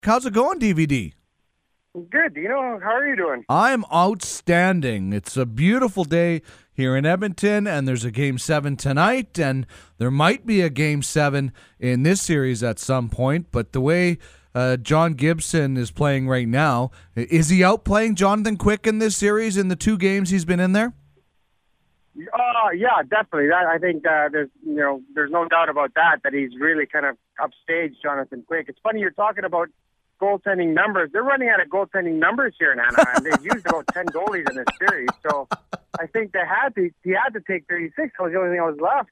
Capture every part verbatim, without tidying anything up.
How's it going, D V D? Good. You know, how are you doing? I'm outstanding. It's a beautiful day here in Edmonton, and there's a Game seven tonight, and there might be a Game seven in this series at some point, but the way uh, John Gibson is playing right now, is he outplaying Jonathan Quick in this series in the two games he's been in there? Uh, yeah, definitely. That, I think uh, there's, you know, there's no doubt about that, that he's really kind of upstaged Jonathan Quick. It's funny you're talking about goaltending numbers. They're running out of goaltending numbers here in Anaheim. They've used about ten goalies in this series, so I think they had to. He had to take thirty-six. That was the only thing that was left.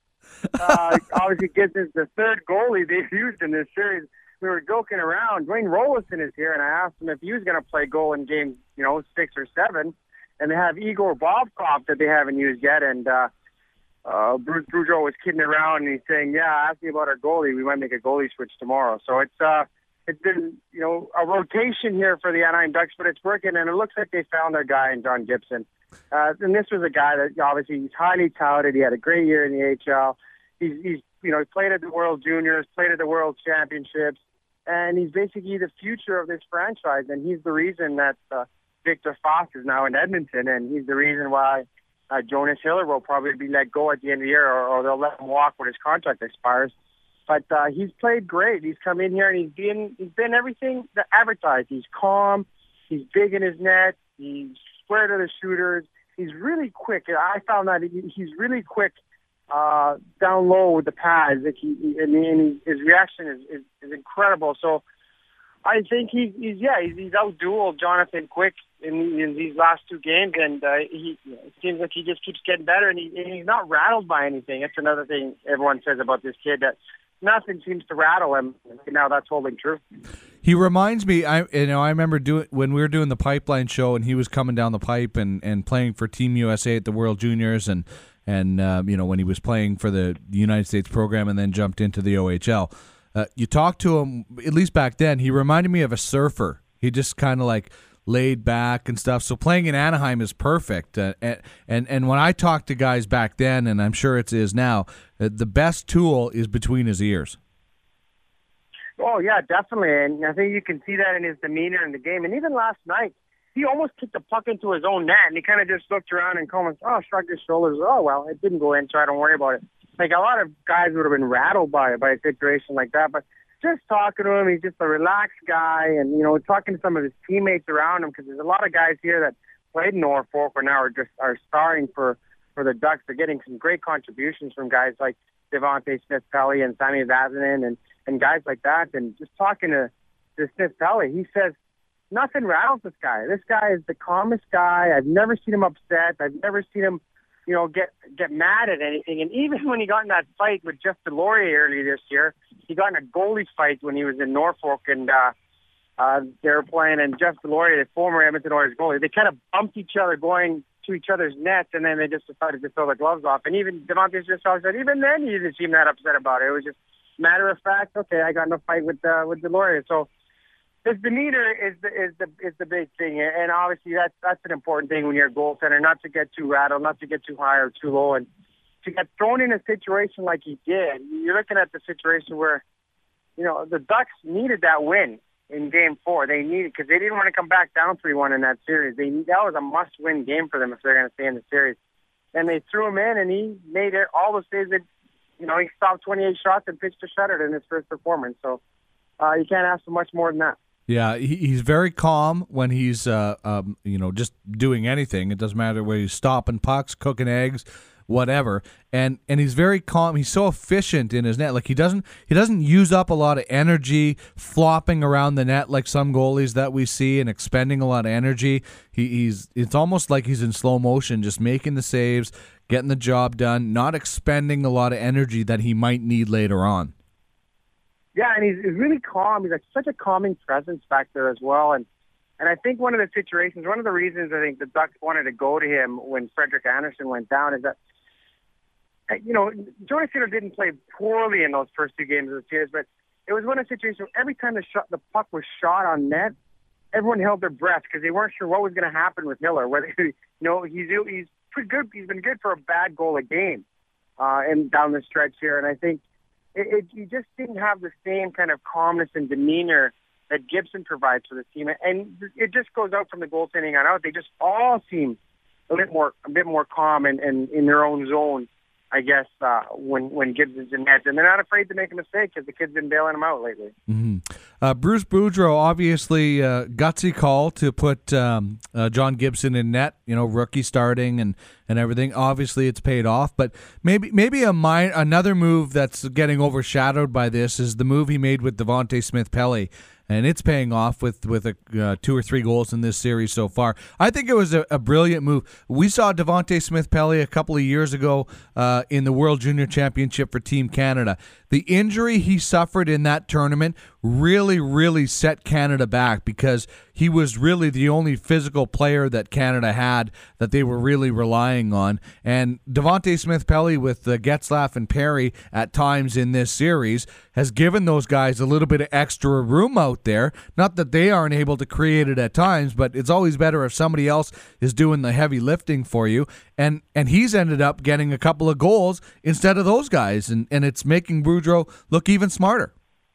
Uh, obviously, Gibson's the third goalie they've used in this series. We were joking around. Dwayne Roloson is here, and I asked him if he was going to play goal in game, you know, six or seven. And they have Igor Bobkov that they haven't used yet, and uh, uh, Bruce Boudreau was kidding around, and he's saying, "Yeah, ask me about our goalie. We might make a goalie switch tomorrow." So it's uh. It's been, you know, a rotation here for the Anaheim Ducks, but it's working, and it looks like they found their guy in John Gibson. Uh, and this was a guy that obviously he's highly touted. He had a great year in the A H L. He's, he's, you know, he played at the World Juniors, played at the World Championships, and he's basically the future of this franchise. And he's the reason that uh, Victor Foss is now in Edmonton, and he's the reason why uh, Jonas Hiller will probably be let go at the end of the year, or, or they'll let him walk when his contract expires. But uh, he's played great. He's come in here and he's been he's been everything that advertised. He's calm. He's big in his net. He's square to the shooters. He's really quick. I found that he, he's really quick uh, down low with the pads. Like he, he, and, and his reaction is, is, is incredible. So I think he's, he's yeah he's, he's out-dueled Jonathan Quick in, in these last two games, and uh, he it seems like he just keeps getting better, and, he, and he's not rattled by anything. That's another thing everyone says about this kid, that nothing seems to rattle him. Now that's holding true. He reminds me, I you know, I remember doing when we were doing the Pipeline show, and he was coming down the pipe and, and playing for Team U S A at the World Juniors, and and uh, you know, when he was playing for the United States program, and then jumped into the O H L. Uh, you talked to him, at least back then. He reminded me of a surfer. He just kind of like laid back and stuff. So playing in Anaheim is perfect. Uh, and, and and when I talked to guys back then, and I'm sure it is now, uh, the best tool is between his ears. Oh, yeah, definitely. And I think you can see that in his demeanor in the game. And even last night, he almost kicked the puck into his own net, and he kind of just looked around and commented, oh, shrugged his shoulders. Oh, well, it didn't go in, so I don't worry about it. Like, a lot of guys would have been rattled by by a situation like that. But just talking to him, he's just a relaxed guy, and, you know, talking to some of his teammates around him, because there's a lot of guys here that played in Norfolk or now are just are starring for, for the Ducks. They're getting some great contributions from guys like Devontae Smith-Pelly and Sami Vatanen and, and guys like that. And just talking to, to Smith-Pelly, he says, nothing rattles this guy. This guy is the calmest guy. I've never seen him upset. I've never seen him, you know, get get mad at anything. And even when he got in that fight with Jeff Deslauriers earlier this year, he got in a goalie fight when he was in Norfolk, and uh, uh, they were playing, and Jeff Deslauriers, the former Edmonton Oilers goalie, they kind of bumped each other going to each other's nets, and then they just decided to throw the gloves off. And even Devontae Smith-Pelly said, even then he didn't seem that upset about it. It was just matter of fact, okay, I got in a fight with uh, with Deslauriers. So his demeanor is the is the is the big thing, and obviously that's that's an important thing when you're a goaltender, not to get too rattled, not to get too high or too low, and to get thrown in a situation like he did. You're looking at the situation where, you know, the Ducks needed that win in Game Four. They needed, because they didn't want to come back down three one in that series. They that was a must-win game for them if they're going to stay in the series. And they threw him in, and he made it all the saves that, you know, he stopped twenty-eight shots and pitched a shutout in his first performance. So uh, you can't ask for much more than that. Yeah, he, he's very calm when he's, uh, um, you know, just doing anything. It doesn't matter whether he's stopping pucks, cooking eggs, whatever. And and he's very calm. He's so efficient in his net. Like he doesn't he doesn't use up a lot of energy flopping around the net like some goalies that we see and expending a lot of energy. He, he's it's almost like he's in slow motion, just making the saves, getting the job done, not expending a lot of energy that he might need later on. Yeah, and he's, he's really calm. He's like such a calming presence back there as well. And and I think one of the situations, one of the reasons I think the Ducks wanted to go to him when Frederik Andersen went down is that, you know, Jonas Hiller didn't play poorly in those first two games of the series, but it was one of the situations where every time the shot, the puck was shot on net, everyone held their breath because they weren't sure what was going to happen with Hiller. Whether, you know, he's he's pretty good. He's been good for a bad goal a game, uh, and down the stretch here. And I think it, it, he just didn't have the same kind of calmness and demeanor that Gibson provides for the team. And it just goes out from the goaltending on out. They just all seem a bit more, a bit more calm and, and in their own zone, I guess, uh, when, when Gibson's in net. And they're not afraid to make a mistake because the kid's been bailing them out lately. Mm-hmm. Uh, Bruce Boudreau, obviously, uh, gutsy call to put um, uh, John Gibson in net, you know, rookie starting and, and everything. Obviously, it's paid off. But maybe maybe a mi- another move that's getting overshadowed by this is the move he made with Devontae Smith-Pelly. And it's paying off with with a, uh, two or three goals in this series so far. I think it was a, a brilliant move. We saw Devontae Smith-Pelly a couple of years ago uh, in the World Junior Championship for Team Canada. The injury he suffered in that tournament really, really set Canada back because he was really the only physical player that Canada had that they were really relying on. And Devontae Smith-Pelly with uh, Getzlaf and Perry at times in this series has given those guys a little bit of extra room out there. Not that they aren't able to create it at times, but it's always better if somebody else is doing the heavy lifting for you. And and he's ended up getting a couple of goals instead of those guys, and, and it's making Boudreau look even smarter.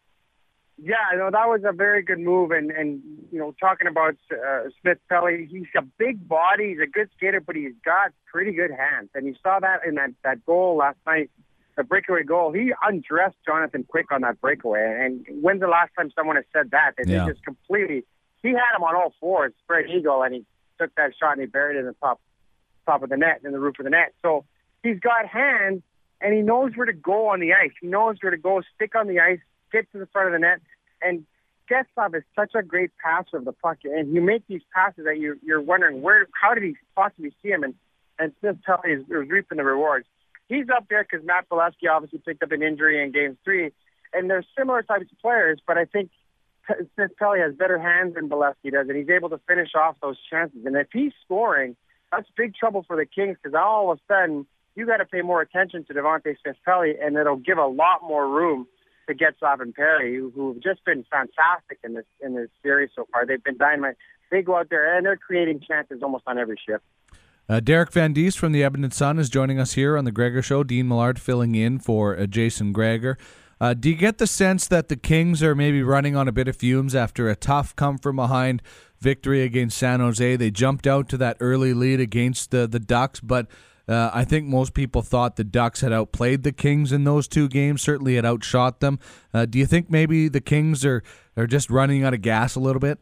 Yeah, no, that was a very good move. And, and you know, talking about uh, Smith-Pelly, he's a big body, he's a good skater, but he's got pretty good hands. And you saw that in that, that goal last night, the breakaway goal. He undressed Jonathan Quick on that breakaway. And when's the last time someone has said that? That yeah. They just completely, he had him on all fours, spread eagle, and he took that shot and he buried it in the top, top of the net, in the roof of the net. So he's got hands, and he knows where to go on the ice. He knows where to go, stick on the ice, get to the front of the net. And Getzlaf is such a great passer of the puck, and you make these passes that you, you're wondering, where, how did he possibly see him? And, and Smith-Pelly is, is reaping the rewards. He's up there because Matt Bolesky obviously picked up an injury in Game three, and they're similar types of players, but I think Smith-Pelly has better hands than Bolesky does, and he's able to finish off those chances. And if he's scoring, that's big trouble for the Kings because all of a sudden you got to pay more attention to Devontae Smith-Pelly, and it'll give a lot more room to Getzlaf and Perry, who, who've just been fantastic in this in this series so far. They've been dynamite. They go out there and they're creating chances almost on every shift. Uh, Derek Van Diest from the Edmonton Sun is joining us here on the Gregor Show. Dean Millard filling in for uh, Jason Gregor. Uh, do you get the sense that the Kings are maybe running on a bit of fumes after a tough come-from-behind victory against San Jose? They jumped out to that early lead against the, the Ducks, but Uh, I think most people thought the Ducks had outplayed the Kings in those two games, certainly had outshot them. Uh, do you think maybe the Kings are, are just running out of gas a little bit?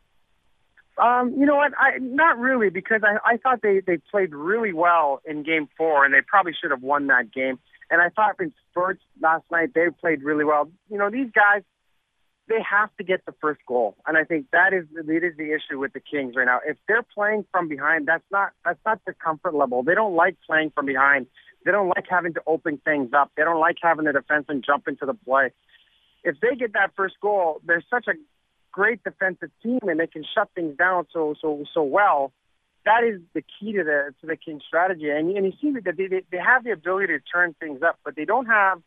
Um, you know what? I, not really, because I, I thought they, they played really well in Game four, and they probably should have won that game. And I thought in spurts last night, they played really well. You know, these guys, they have to get the first goal, and I think that is it is the issue with the Kings right now. If they're playing from behind, that's not that's not their comfort level. They don't like playing from behind. They don't like having to open things up. They don't like having the defenseman jump into the play. If they get that first goal, they're such a great defensive team, and they can shut things down so so so well. That is the key to the to the Kings strategy, and and you see that they they have the ability to turn things up, but they don't have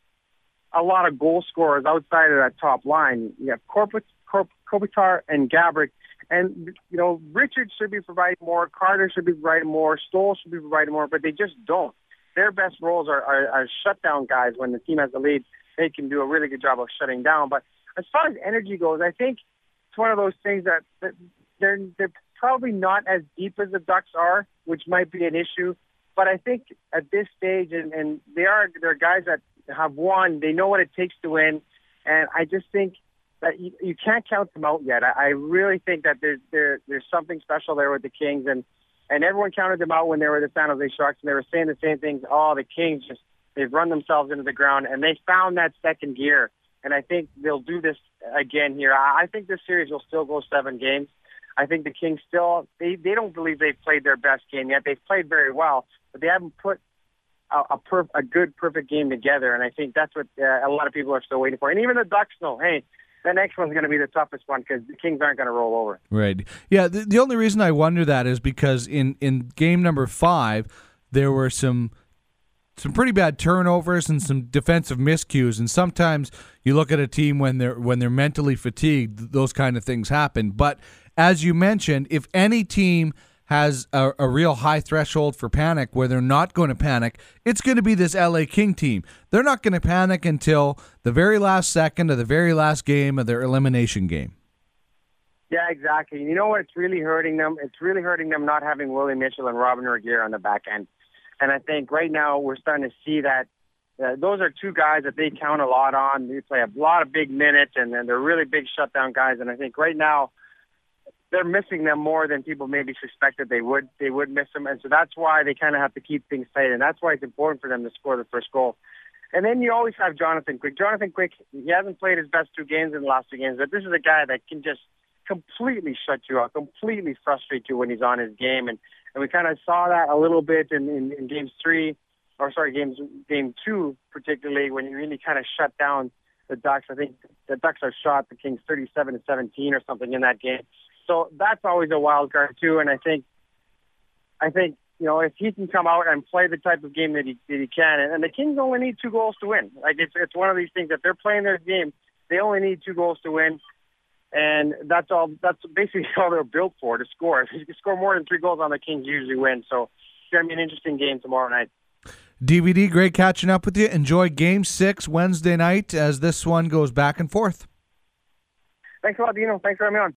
a lot of goal scorers outside of that top line. You have Korput, Korp, Kopitar and Gabrick. And, you know, Richard should be providing more. Carter should be providing more. Stoll should be providing more, but they just don't. Their best roles are, are, are shutdown guys. When the team has the lead, they can do a really good job of shutting down. But as far as energy goes, I think it's one of those things that, that they're, they're probably not as deep as the Ducks are, which might be an issue. But I think at this stage, and, and they are they're guys that have won. They know what it takes to win, and I just think that you, you can't count them out yet. I, I really think that there's there, there's something special there with the Kings, and and everyone counted them out when they were the San Jose Sharks, and they were saying the same things. Oh, the Kings just they've run themselves into the ground, and they found that second gear, and I think they'll do this again here. I, I think this series will still go seven games. I think the Kings still they they don't believe they've played their best game yet. They've played very well, but they haven't put a a, perf- a good, perfect game together, and I think that's what uh, a lot of people are still waiting for. And even the Ducks know, hey, the next one's going to be the toughest one because the Kings aren't going to roll over. Right. Yeah, the, the only reason I wonder that is because in, in game number five, there were some some pretty bad turnovers and some defensive miscues, and sometimes you look at a team when they're when they're mentally fatigued, those kind of things happen. But as you mentioned, if any team has a, a real high threshold for panic where they're not going to panic, it's going to be this L A King team. They're not going to panic until the very last second of the very last game of their elimination game. Yeah, exactly. You know what? It's really hurting them. It's really hurting them not having Willie Mitchell and Robin Regeer on the back end. And I think right now we're starting to see that uh, those are two guys that they count a lot on. They play a lot of big minutes, and, and they're really big shutdown guys. And I think right now they're missing them more than people maybe suspected they would. They would miss them, and so that's why they kind of have to keep things tight. And that's why it's important for them to score the first goal. And then you always have Jonathan Quick. Jonathan Quick, he hasn't played his best two games in the last two games, but this is a guy that can just completely shut you out, completely frustrate you when he's on his game. And, and we kind of saw that a little bit in, in, in games three, or sorry, games game two, particularly when he really kind of shut down the Ducks. I think the Ducks are shot the Kings thirty-seven to seventeen or something in that game. So that's always a wild card too. And I think, I think, you know, if he can come out and play the type of game that he, that he can, and, and the Kings only need two goals to win. Like it's, it's one of these things that they're playing their game. They only need two goals to win. And that's all. That's basically all they're built for, to score. If you can score more than three goals on the Kings, usually win. So it's going to be an interesting game tomorrow night. D V D, great catching up with you. Enjoy Game six Wednesday night as this one goes back and forth. Thanks a lot, Dino. Thanks for having me on.